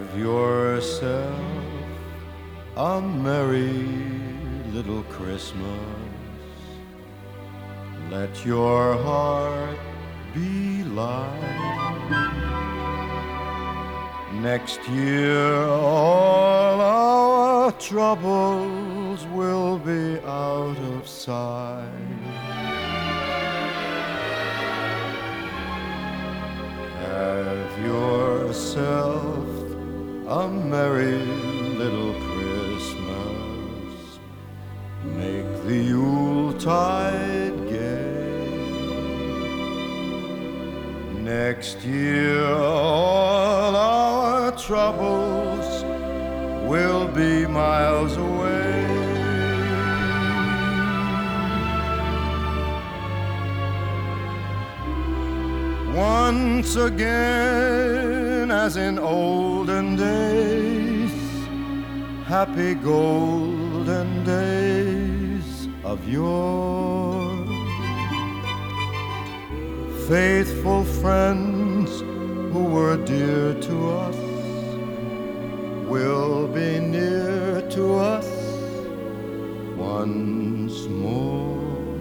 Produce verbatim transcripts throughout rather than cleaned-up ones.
Have yourself a merry little Christmas. Let your heart be light. Next year all our troubles will be out of sight. Have yourself a merry little Christmas. Make the Yuletide gay. Next year all our troubles will be miles away. Once again, as in olden days, happy golden days of yore. Faithful friends who were dear to us will be near to us once more.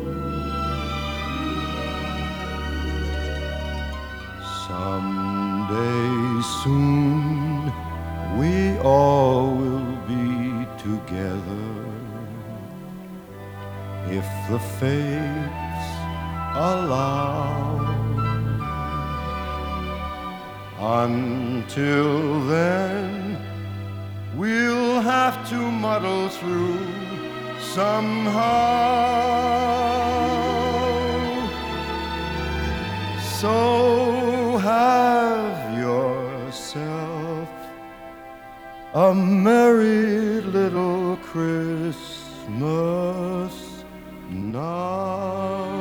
Someday soon we all will be together, if the fates allow. Until then, we'll have to muddle through somehow. So have yourself a merry little Christmas now.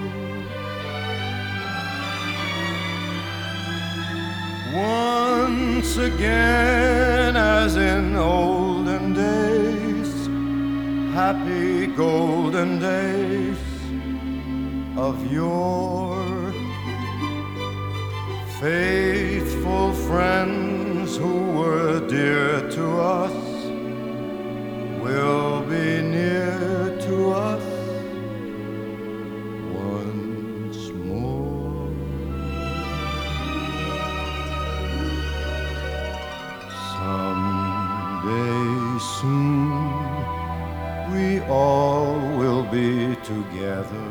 Once again, as in olden days, happy golden days of yore. Faithful friends who were dear to us will be near to us once more. Someday soon we all will be together,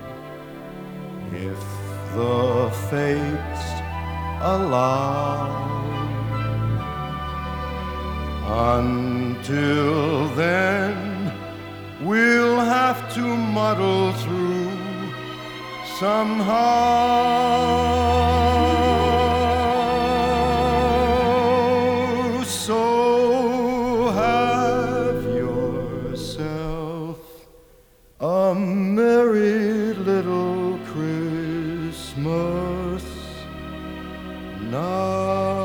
if the fates allow. Until then, we'll have to muddle through somehow. So have yourself a merry little Christmas now.